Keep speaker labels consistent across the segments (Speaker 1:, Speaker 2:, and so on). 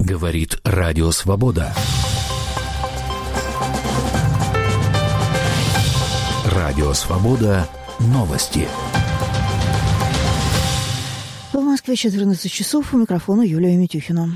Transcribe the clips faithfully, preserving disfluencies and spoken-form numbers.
Speaker 1: Говорит Радио Свобода. Радио Свобода. Новости.
Speaker 2: В Москве четырнадцать часов. У микрофона Юлия Митюхина.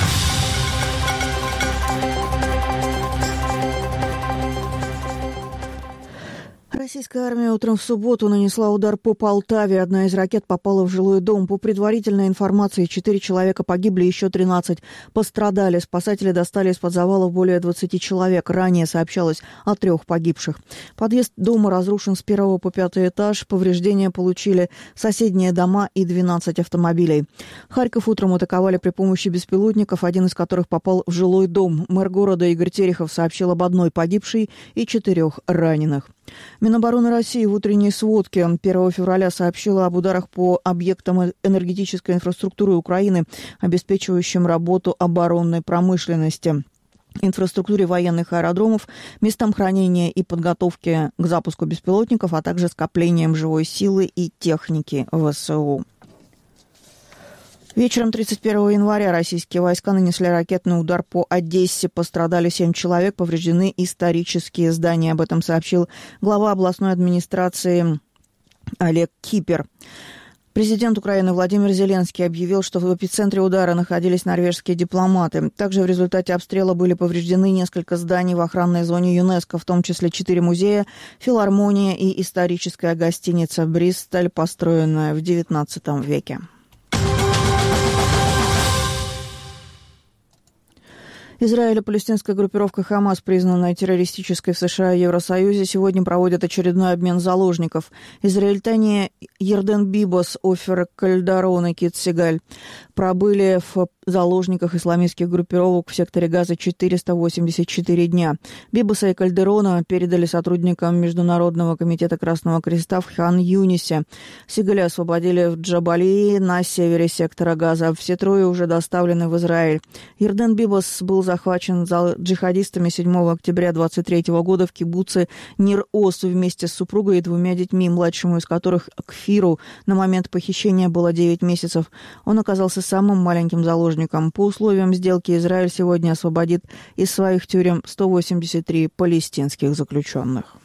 Speaker 2: Российская армия утром в субботу нанесла удар по Полтаве. Одна из ракет попала в жилой дом. По предварительной информации, четыре человека погибли, еще тринадцать пострадали. Спасатели достали из-под завалов более двадцати человек. Ранее сообщалось о трех погибших. Подъезд дома разрушен с первого по пятый этаж. Повреждения получили соседние дома и двенадцать автомобилей. Харьков утром атаковали при помощи беспилотников, один из которых попал в жилой дом. Мэр города Игорь Терехов сообщил об одной погибшей и четырех раненых. Минобороны России в утренней сводке первого февраля сообщила об ударах по объектам энергетической инфраструктуры Украины, обеспечивающим работу оборонной промышленности, инфраструктуре военных аэродромов, местам хранения и подготовки к запуску беспилотников, а также скоплением живой силы и техники ВСУ. Вечером тридцать первого января российские войска нанесли ракетный удар по Одессе. Пострадали семь человек, повреждены исторические здания. Об этом сообщил глава областной администрации Олег Кипер. Президент Украины Владимир Зеленский объявил, что в эпицентре удара находились норвежские дипломаты. Также в результате обстрела были повреждены несколько зданий в охранной зоне ЮНЕСКО, в том числе четыре музея, филармония и историческая гостиница «Бристоль», построенная в девятнадцатом веке. Израиль и палестинская группировка «Хамас», признанная террористической в США и Евросоюзе, сегодня проводят очередной обмен заложников. Израильтяне Ярден Бибос, Офер Кальдарон и Кит Сигаль пробыли в заложниках исламистских группировок в секторе Газа четыреста восемьдесят четыре дня. Бибоса и Кальдерона передали сотрудникам Международного комитета Красного Креста в Хан-Юнисе. Сигаля освободили в Джабалии на севере сектора Газа. Все трое уже доставлены в Израиль. Ярден Бибос был захвачен джихадистами седьмого октября двадцать третьего года в кибуце Нир-Оз вместе с супругой и двумя детьми, младшему из которых Кфиру на момент похищения было девять месяцев. Он оказался самым маленьким заложником. По условиям сделки Израиль сегодня освободит из своих тюрем сто восемьдесят три палестинских заключенных.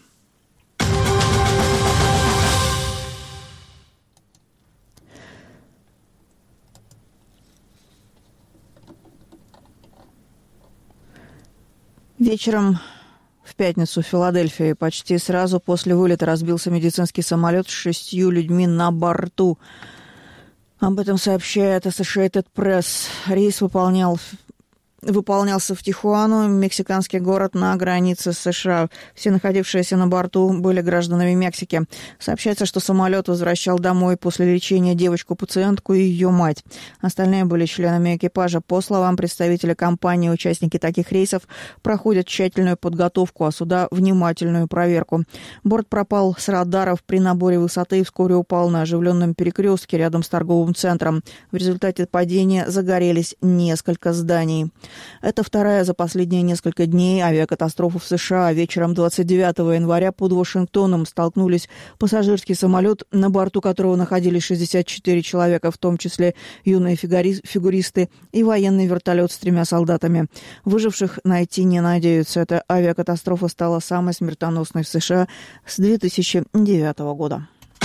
Speaker 2: Вечером в пятницу в Филадельфии почти сразу после вылета разбился медицинский самолет с шестью людьми на борту. Об этом сообщает Associated Press. Рейс выполнял... выполнялся в Тихуану, мексиканский город на границе с США. Все находившиеся на борту были гражданами Мексики. Сообщается, что самолет возвращал домой после лечения девочку-пациентку и ее мать. Остальные были членами экипажа. По словам представителя компании, участники таких рейсов проходят тщательную подготовку, а суда внимательную проверку. Борт пропал с радаров при наборе высоты и вскоре упал на оживленном перекрестке рядом с торговым центром. В результате падения загорелись несколько зданий. Это вторая за последние несколько дней авиакатастрофа в США. Вечером двадцать девятого января под Вашингтоном столкнулись пассажирский самолет, на борту которого находились шестьдесят четыре человека, в том числе юные фигуристы, и военный вертолет с тремя солдатами. Выживших найти не надеются. Эта авиакатастрофа стала самой смертоносной в США с две тысячи девятого года.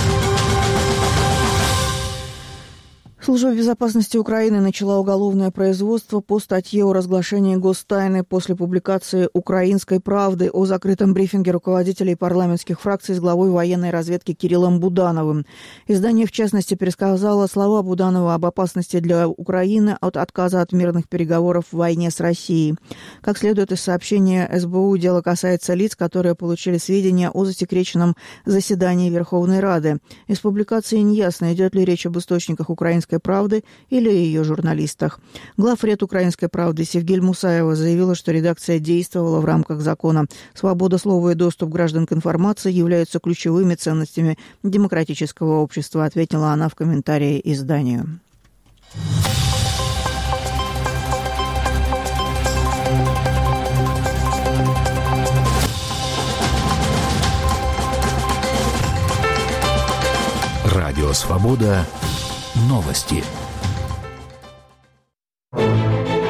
Speaker 2: Служба безопасности Украины начала уголовное производство по статье о разглашении гостайны после публикации «Украинской правды» о закрытом брифинге руководителей парламентских фракций с главой военной разведки Кириллом Будановым. Издание, в частности, пересказало слова Буданова об опасности для Украины от отказа от мирных переговоров в войне с Россией. Как следует из сообщения эс бэ у, дело касается лиц, которые получили сведения о засекреченном заседании Верховной Рады. Из публикации неясно, идет ли речь об источниках украинской правды или ее журналистах. Главред «Украинской правды» Севгиль Мусаева заявила, что редакция действовала в рамках закона. Свобода слова и доступ граждан к информации являются ключевыми ценностями демократического общества, ответила она в комментарии изданию.
Speaker 1: Радио «Свобода». Новости.